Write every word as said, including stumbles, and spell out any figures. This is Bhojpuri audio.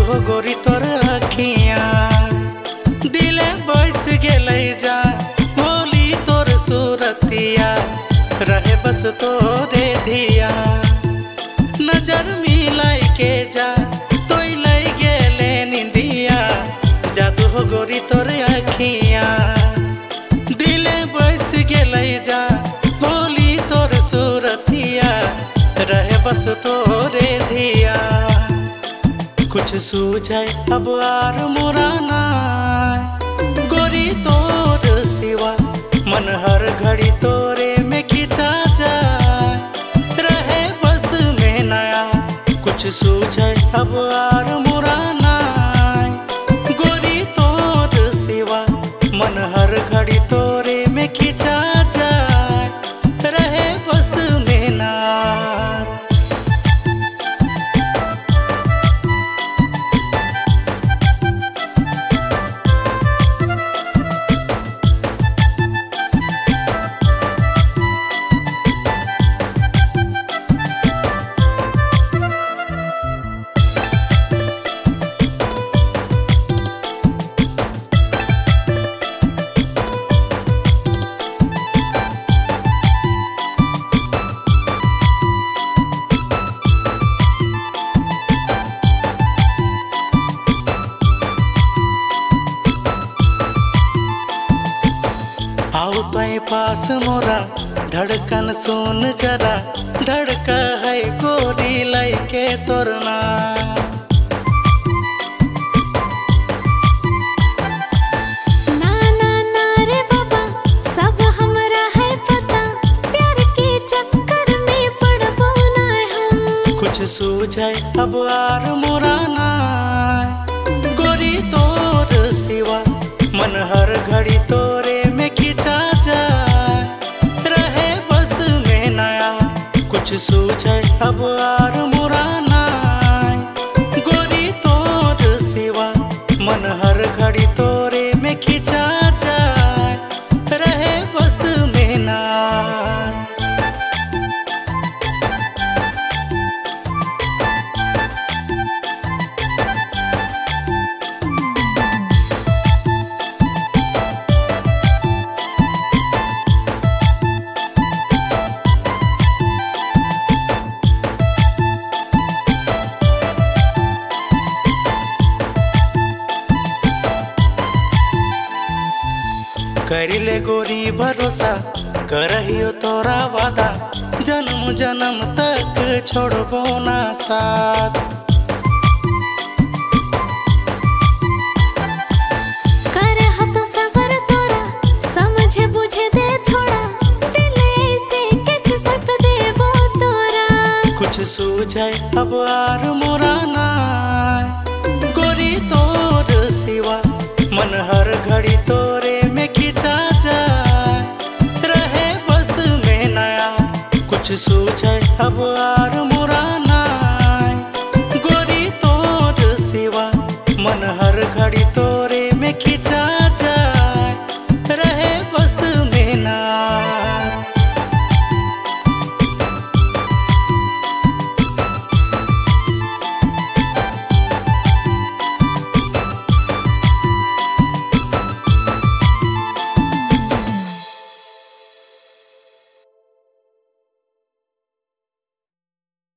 हो गोरी तोर अखिया दिले बस गेले जा भोली तोर सूरतिया रहे बस तोरे धिया नजर मिलाई के जा तोई लई गेले निंदिया जादू हो गोरी तोर अखिया दिले बस गेले जा भोली तोर सूरतिया रहे बस तोरे धिया कुछ सूझे अब आर मुराना गोरी तोर सिवा मन हर घड़ी तोरे में खिंचा जाए रहे बस में नया कुछ सूझे अब आर मुराना गोरी तोर सिवा मन हर घड़ी तोरे में खिंचा जाए रहे बस में ना आओ तय पास मोरा धड़कन सुन जरा धड़क है गोरी लय के तोरना ना ना ना रे बाबा सब हमरा है पता प्यार के चक्कर में पड़बो ना हम कुछ सूझे अब आर मुराना गोरी तोर सिवा मन हर घड़ी तोरे में खिंचा जाए रहे बस में नया कुछ सूझे अब आर मुराना गोरी तोर सिवा मन हर घड़ी तोरे में खिंचा जाए रहे बस में ना करिले गोरी भरोसा करहियो तोरा वादा जन्म जन्म तक छोड़बो ना साथ करे हतो सबर तोरा समझे बुझे दे थोड़ा दिले से कैसे सप देबो तोरा कुछ सूझे अब आर मुराना गोरी तोर सिवा मन हर घड़ी तोरे में खिंचा जाए रहे बस में नया कुछ सूझे अब आर